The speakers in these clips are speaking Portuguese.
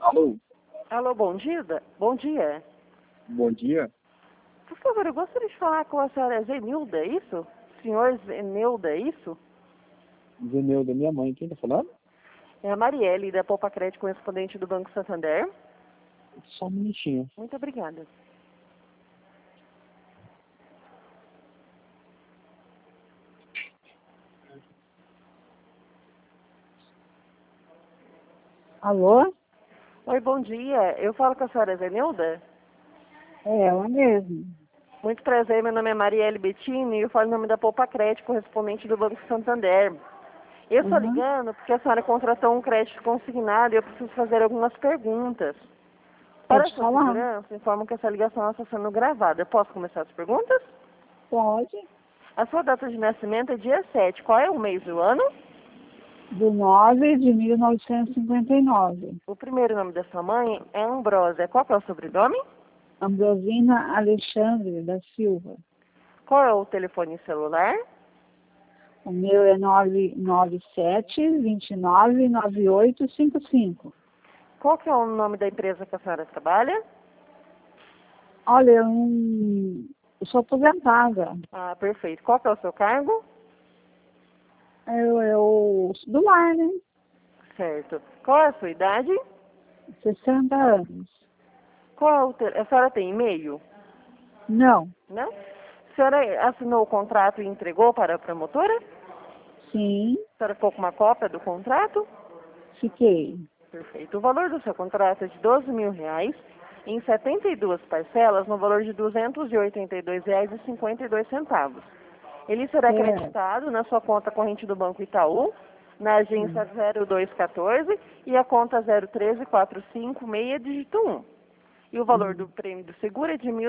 Alô, Alô, bom dia. Bom dia. bom dia. Por favor, eu gostaria de falar com a senhora Zenilda, é isso? Senhor Zenilda, é isso? Zenilda, minha mãe, quem tá falando? É a Marielle, da Poupa Crédito, correspondente do Banco Santander. Só um minutinho. Muito obrigada. Alô? Oi, bom dia. Eu falo com a senhora Zenilda? É ela mesmo. Muito prazer, meu nome é Marielle Bettini e eu falo em nome da Poupa Crédito, correspondente do Banco Santander. Eu estou Uhum. ligando porque a senhora contratou um crédito consignado e eu preciso fazer algumas perguntas. Para a Pode sua falar? segurança, informo que essa ligação está sendo gravada. Eu posso começar as perguntas? Pode. A sua data de nascimento é dia 7. Qual é o mês do ano? Do 9 de 1959. O primeiro nome da sua mãe é Ambrósia. Qual que é o sobrenome? Ambrosina Alexandre da Silva. Qual é o telefone celular? O meu é 997-299855. Qual que é o nome da empresa que a senhora trabalha? Olha, eu sou aposentada. Ah, perfeito. Qual que é o seu cargo? Eu do lar, né? Certo. Qual é a sua idade? 60 anos. Qual é a senhora tem e-mail? Não. Não? A senhora assinou o contrato e entregou para a promotora? Sim, A senhora ficou com uma cópia do contrato? fiquei. Perfeito. O valor do seu contrato é de R$ 12.000 em 72 parcelas no valor de R$ 282,52. Ele será Certo. acreditado na sua conta corrente do Banco Itaú, na agência 0214 e a conta 01345, dígito 1. E o valor do prêmio do seguro é de R$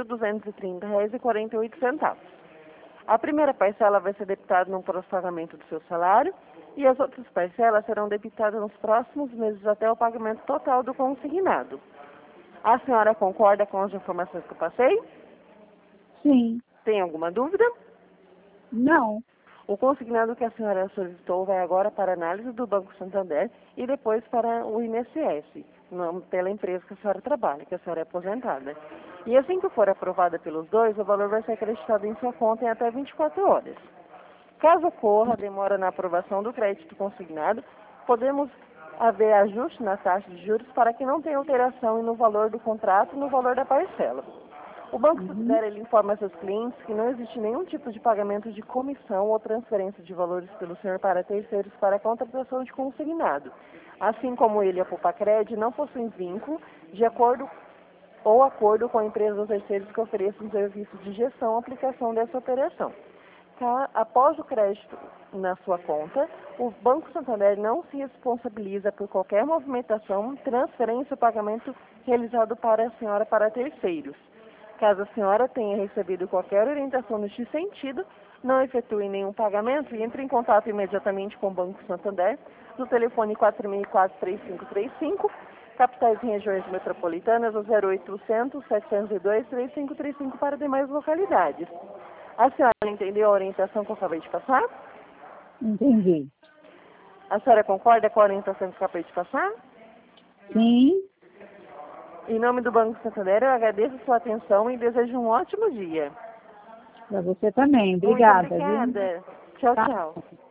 1.230,48. A primeira parcela vai ser debitada no pagamento do seu salário e as outras parcelas serão debitadas nos próximos meses até o pagamento total do consignado. A senhora concorda com as informações que eu passei? Sim. Tem alguma dúvida? Não. O consignado que a senhora solicitou vai agora para a análise do Banco Santander e depois para o INSS, pela empresa que a senhora trabalha, que a senhora é aposentada. E assim que for aprovada pelos dois, o valor vai ser acreditado em sua conta em até 24 horas. Caso ocorra demora na aprovação do crédito consignado, podemos haver ajuste na taxa de juros para que não tenha alteração no valor do contrato e no valor da parcela. O Banco Santander ele informa a seus clientes que não existe nenhum tipo de pagamento de comissão ou transferência de valores pelo senhor para terceiros para a contratação de consignado. Assim como ele e a Popacred não possuem vínculo de acordo com a empresa ou terceiros que ofereçam serviços de gestão ou aplicação dessa operação. Após o crédito na sua conta, o Banco Santander não se responsabiliza por qualquer movimentação, transferência ou pagamento realizado para a senhora para terceiros. Caso a senhora tenha recebido qualquer orientação neste sentido, não efetue nenhum pagamento e entre em contato imediatamente com o Banco Santander no telefone 464-3535, capitais e regiões metropolitanas, ou 0800-702-3535 para demais localidades. A senhora entendeu a orientação que eu acabei de passar? Entendi. A senhora concorda com a orientação que eu acabei de passar? Sim. Em nome do Banco Santander, eu agradeço a sua atenção e desejo um ótimo dia. Para você também. Obrigada. Muito obrigada. Viu? Tchau, Tá. tchau.